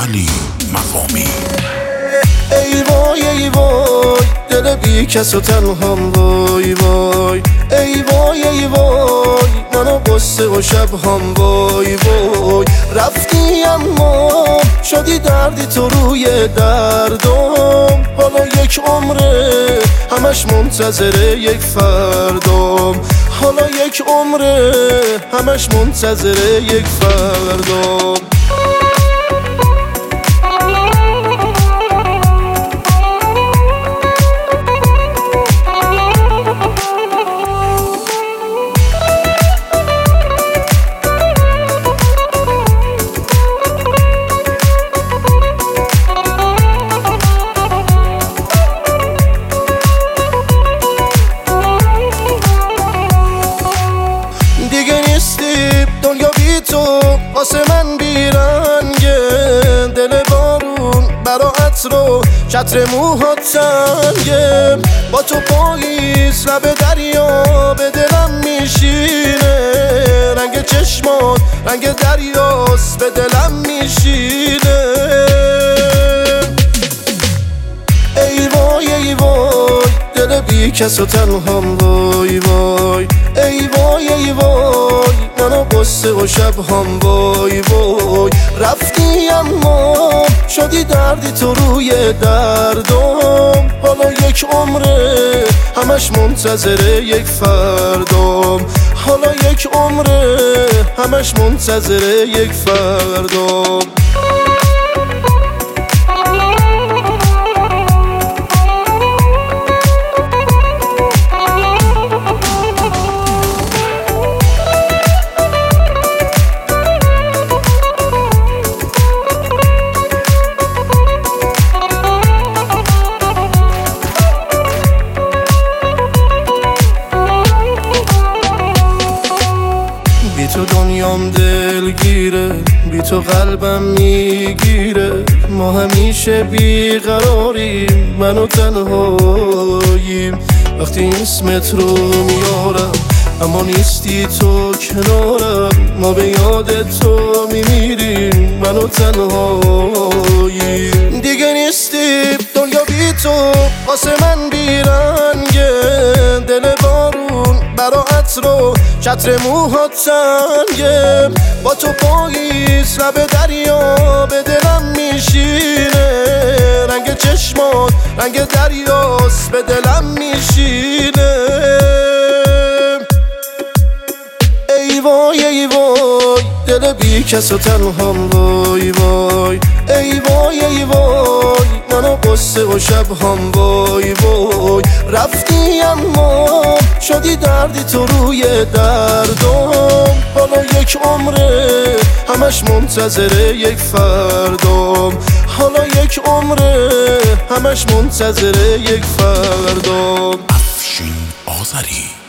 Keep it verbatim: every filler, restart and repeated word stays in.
علی مقامی. ای وای ای وای دل بی کس و تنهام وای وای، ای وای ای وای منو قصه و شبهام وای وای. رفتی اما شدی دردی تو روی دردم، حالا یک عمره همش منتظر یک فردام، حالا یک عمره همش منتظر یک فردام. دنیا بی تو واسه من بیرنگه، دل بارون براعت رو چتر موهات تنگه. با تو پاییز لب دریا به دلم میشینه، رنگ چشمات رنگ دریاست به دلم میشینه. ای وای ای وای دل بی کس و تنهام وای وای، ای وای ای وای منو قصه و شبهام وای وای. رفتی اما شدی دردی تو روی دردم، حالا یک عمره همش منتظر یک فردام، حالا یک عمره همش منتظر یک فردام. بی تو دنیام دلگیره، بی تو قلبم میگیره، ما همیشه بیقراریم من و تنهاییم. وقتی اسمت رو میارم اما نیستی تو کنارم، ما به یاد تو میمیریم من و تنهاییم. دیگه نیستی دنیا بی تو واسه من بیرنگه، دل بارون براعت رو چتر موهات تنگه. با تو پاییز لب دریا به دلم میشینه، رنگ چشمات رنگ دریاست به دلم میشینه. ای وای ای وای دل بی کس و تنهام وای وای، ای وای ای وای منو قصه و شبهام وای وای. رفتی اما شدی دردی تو روی دردم، حالا یک عمره همش منتظر یک فردام، حالا یک عمره همش منتظر یک فردام. افشین آذری.